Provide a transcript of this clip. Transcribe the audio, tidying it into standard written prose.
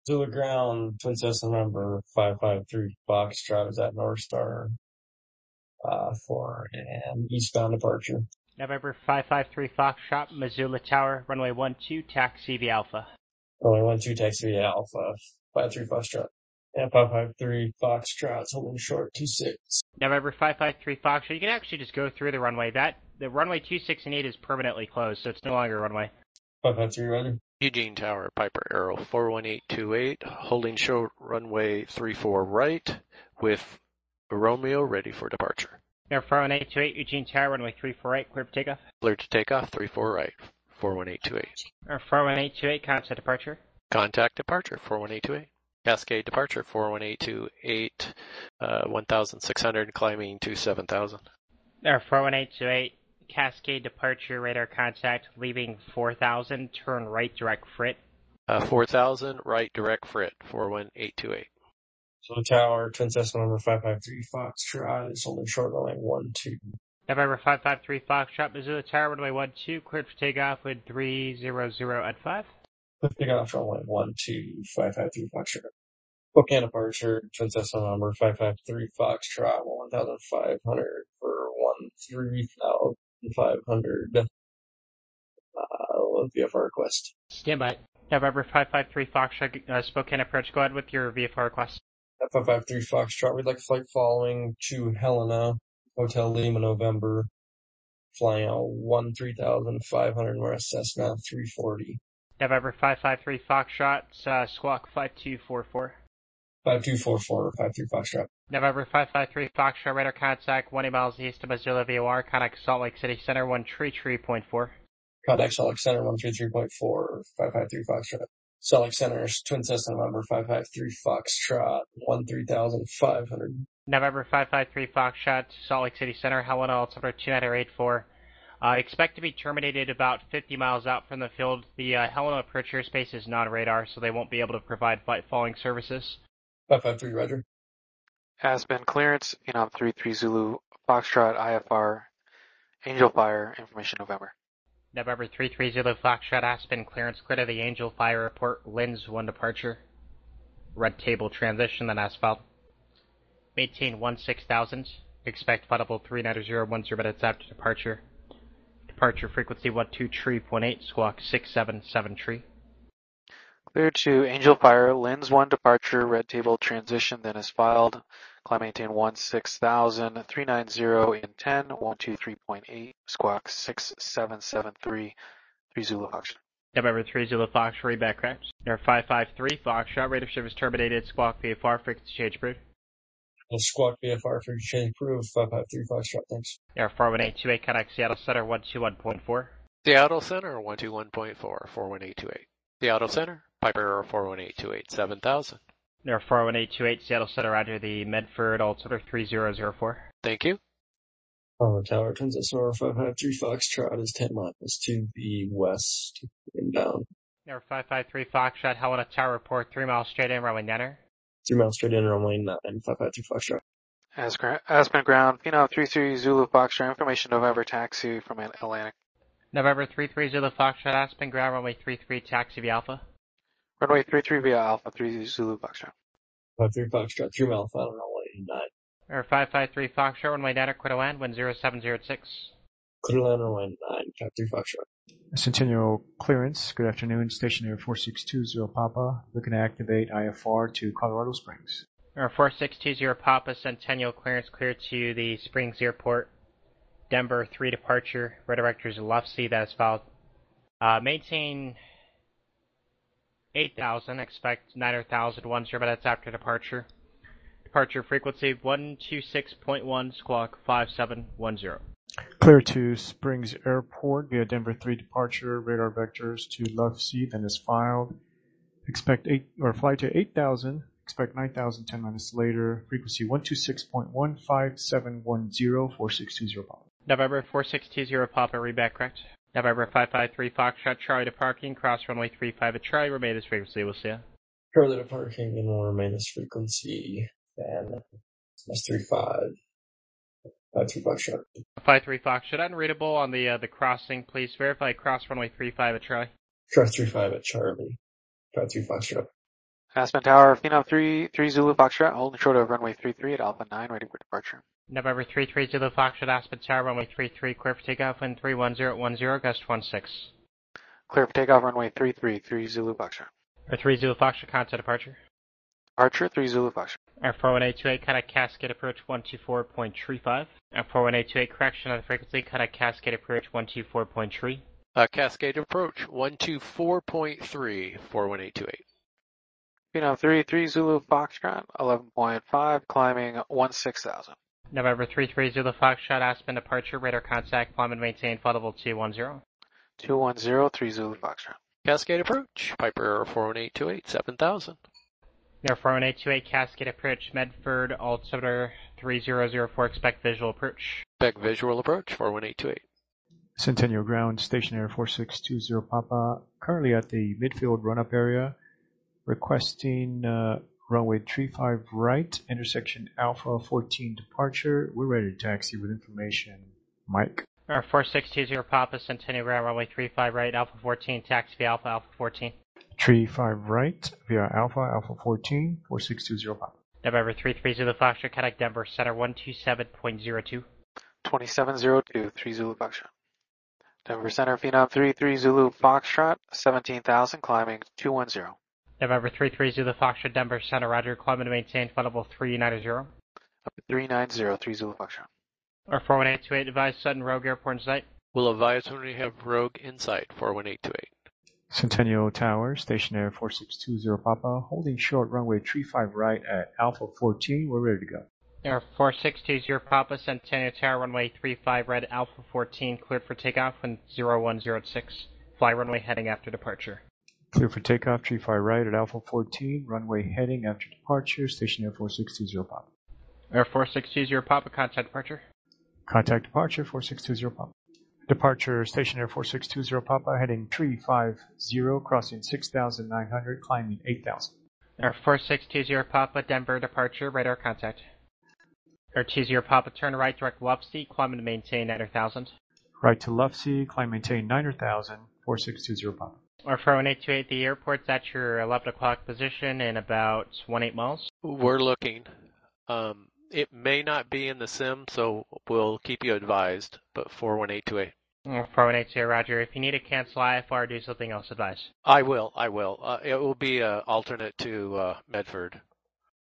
Zulu ground, Twin Cessna number 553 Foxtrot is at North Star for an eastbound departure. November 553 Foxtrot, Missoula Tower, runway 12, taxi via Alpha. Runway 12, taxi via Alpha, 53 Foxtrot. And 553 Foxtrot's holding short 26. November 553 Foxtrot, you can actually just go through the runway. The runway 26 and 8 is permanently closed, so it's no longer a runway. 553 Roger. Eugene Tower, Piper Arrow 41828, holding short runway 34 right with Romeo ready for departure. Number 41828, Eugene Tower, runway 34 right, clear for takeoff. Cleared to takeoff, 34 right, 41828. Number 41828, contact departure. Contact departure, 41828. Cascade departure, 41828, 1,600, climbing to 7,000. Number 41828, Cascade departure, radar contact, leaving 4,000, turn right, direct frit. 4,000, right, direct frit, 41828. So Tower, Twin Cessna number 553 Foxtrot is holding short runway 12. November 553 Foxtrot, Missoula Tower, runway 12, cleared for takeoff with 300 at 5. Takeoff runway 12, 553 Foxtrot. Spokane departure, Twin Cessna number 553 Foxtrot, 1,500 for 13,500. VFR request. Stand by. November 553 Foxtrot, Spokane approach. Go ahead with your VFR request. 553 Foxtrot, we'd like flight following to Helena, Hotel Lima, November, flying out 13,500, we're at Cessna 340. November 553 Foxtrot, squawk 5244. 5244, 53 Foxtrot. November 553 Foxtrot, radar contact 20 miles east of Missoula VOR, contact Salt Lake City Center 133.4. Contact Salt Lake Center 133.4, 553 Foxtrot. Salt Lake Center, Twin Cessna number 553 Foxtrot, 13,500. November 553 Foxtrot, Salt Lake City Center, Helena, altimeter 2984. Expect to be terminated about 50 miles out from the field. The Helena approach airspace is non-radar, so they won't be able to provide flight following services. 553, Roger. Aspen clearance, Phenom 33 Zulu, Foxtrot, IFR, Angel Fire, information November. November 33 Zulu Foxtrot, Aspen clearance, clear to the Angel Fire report, Lens 1 departure. Red table transition, then asphalt. Maintain 16,000. Expect flight level 39010 minutes after departure. Departure frequency 12.3.8, squawk 677 tree. Clear to Angel Fire, Lens 1 departure, red table transition, then is filed. Climb maintain 16,000, 390 in 10, 123.8, squawk 6773, 3 Zulu Foxtrot. November 3 Zulu Foxtrot, readback crash. Number 553 Foxtrot, radar service terminated, squawk VFR, frequency change approved. Squawk VFR, frequency change approved, 553 Foxtrot, thanks. Number 41828, contact Seattle Center 121.4. Seattle Center 121.4, 41828. Seattle Center, Piper Arrow 41828, 7,000. Number 41828, Seattle Center, roger the Medford, altimeter 3004. Thank you. Tower, Twin Cessna number 553 Foxtrot is 10 miles to the west, inbound. Number 553 Foxtrot, Helena Tower, report 3 miles straight in, runway 9. 3 miles straight in, runway 9, 553 Foxtrot. Aspen ground, Phenom 33 Zulu Foxtrot, information November, taxi from Atlantic. November 33 Zulu Foxtrot, Aspen ground, runway 33, taxi via Alpha. Runway 33 via Alpha, 3 Zulu Foxtrot. 553 Foxtrot, 3 mile final, runway 9. Number 553 Foxtrot, runway 9, clear to land, wind 0706. Clear to land, runway 9, 53 Foxtrot. Centennial clearance. Good afternoon. Station Air 4620 Papa. Looking to activate IFR to Colorado Springs. Number 4620 Papa, Centennial clearance clear to the Springs Airport. Denver 3 departure. Red directors left C, that is filed. Maintain 8,000. Expect 9,010 minutes after departure. Departure frequency 126.1, squawk 5710. Clear to Springs Airport via Denver 3 departure. Radar vectors to left C, then is filed. Expect fly to 8,000. Expect 9,000 10 minutes later. Frequency 126.1, 5710, 4620 Papa. November 4620 Papa, readback correct. November 553 Foxtrot, Charlie departing, cross runway 35 at Charlie, remain this frequency, we'll see ya. Charlie departing and will remain this frequency, and that's 35. 53 Foxtrot. 53 Foxtrot, unreadable on the crossing, please verify cross runway 35 at Charlie. Cross 35 at Charlie. 53 Foxtrot. Aspen Tower, Phenom 3 Zulu Foxtrot, holding short of runway 33 at Alpha 9, ready for departure. November 33 Zulu Foxtrot, Aspen Tower, runway 33, clear for takeoff, wind 31010, gust 16. Clear for takeoff, runway 33 Zulu Foxtrot. Or 3 Zulu Foxtrot, contact departure. Departure, 3 Zulu Foxtrot. Air 41828, contact Cascade approach 124.35. Air 41828, correction on the frequency, contact Cascade approach 124.3. Cascade approach 124.3, 41828. Phenom 3 Zulu Foxtrot, 11.5, climbing 16,000. November 33 Zulu Foxtrot, Aspen departure, radar contact, climb and maintain flight level 210. 210, 3 Zulu Foxtrot. Cascade approach, Piper Arrow 41828, 7000. Air 41828, Cascade approach, Medford, altimeter 3004, expect visual approach. Spec visual approach 41828. Centennial Ground, Station Air 4620 Papa, currently at the midfield run-up area, requesting runway 35 right, intersection Alpha 14 departure. We're ready to taxi with information. Mike. Air 4620 Papa, Centennial Ground, runway 35 right, Alpha 14, taxi via Alpha 14. 35 right via Alpha 14, 4620 Papa. November 33 Zulu Foxtrot, contact Denver Center 127.02. 2702, 3 Zulu Foxtrot. Denver Center, Phenom 3 Zulu Foxtrot, 17,000, climbing 210. November 33 Zulu Foxtrot, Denver Center, roger, climb and maintain flight level 390. Up to 390, 3 Zulu Foxtrot. Or 41828, advise Sutton Rogue Airport in sight. We'll advise when we have Rogue in sight, 41828. Centennial Tower, Station Air 4620 Papa, holding short runway 35 right at Alpha 14. We're ready to go. Air 4620 Papa, Centennial Tower, runway 35 right, Alpha 14, cleared for takeoff, wind 0106. Fly runway heading after departure. Clear for takeoff, 35 right at Alpha 14, runway heading after departure, Station Air 4620 Papa. Air 4620 Papa, contact departure. Contact departure, 4620 Papa. Departure, Station Air 4620 Papa, heading 350, crossing 6,900, climbing 8,000. Air 4620 Papa, Denver departure, radar contact. Air 20 Papa, turn right, direct Lufsea, climb and maintain 9,000. Right to Lufsea, climb maintain 9,000, 4620 Papa. Or 41828, the airport's at your 11 o'clock position in about 18 miles. We're looking. It may not be in the sim, so we'll keep you advised, but 41828. 41828, roger. If you need to cancel IFR, do something else, advise. I will. It will be alternate to Medford.